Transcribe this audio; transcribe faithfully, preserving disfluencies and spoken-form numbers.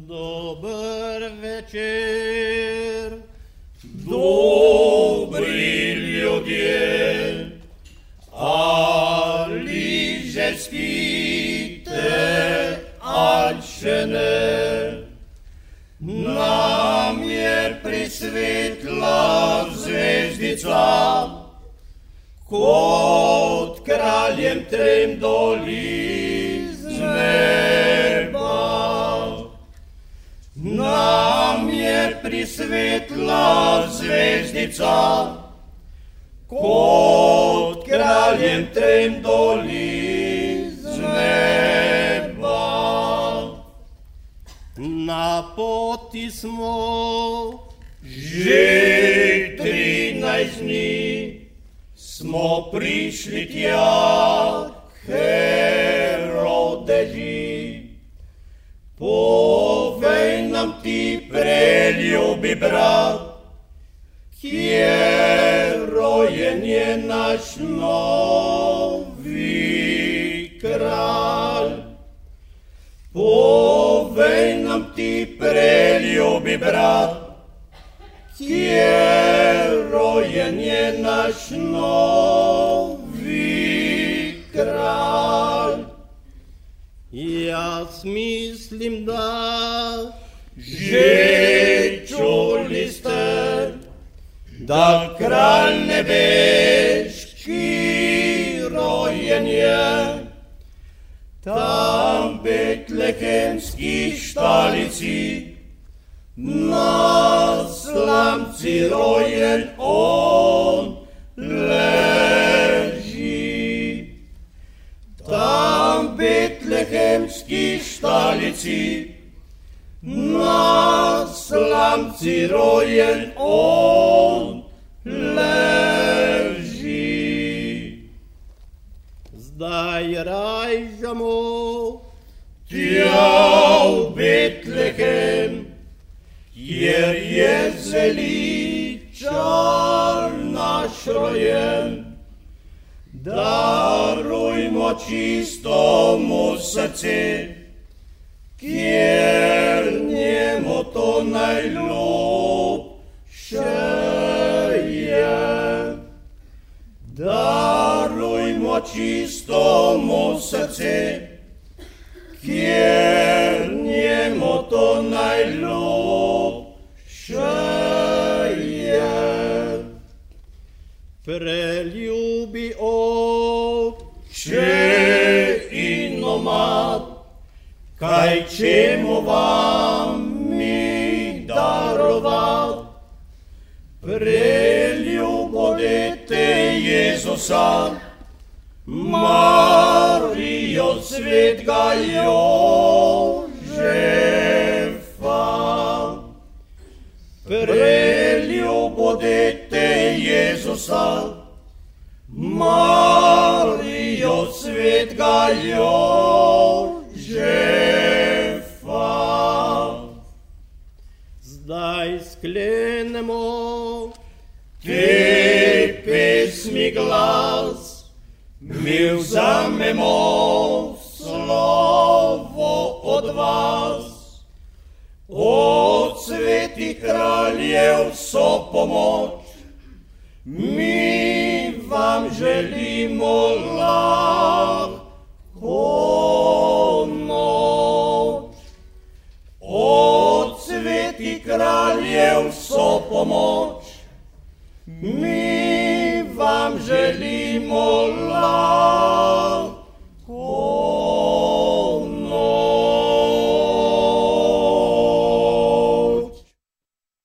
Добър вечер, добри людje, ali že spite, ali še ne. Nam je prisvetla zvezdica, kot kraljem trem doli z neba. Nam je prisvetla zvezdica, kot kraljem trem doli z neba. Na poti smo že trinajst dni, smo prišli tja k Herodeži. Povej nam ti, preljubi brat, kje rojen je naš novi kralj. Povej nam ti, preljubi brat, kje rojen je naš novi kralj. Jaz mislim, da že čuli ste, da kralj nebeški rojen je. Tam v betlehemski štalici, na slamci rojen on leži. Tam v betlehemski štalici, na slamci rojen on leži. zdaj rajžamo tja v Betlehem, kjer je zveličar naš rojen. Darujmo čisto mu srce, kjer njemu to najljubše je. Darujmo čisto mu srce, kjer njemu to najljubše je. preljubi Oče in omad, kaj čemu vam mi darovat? Preljubo dete Jezusa, Marijo svetega Jožefa. Preljubo dete Jezusa, Marijo svetega Jožefa. zdaj sklenemo te pesmi glas, mi vzamemo slovo od vas. Od svetih kraljev so pomoč, mi vam želimo lahko noč. Od svetih kraljev so pomoč, mi vam želimo lahko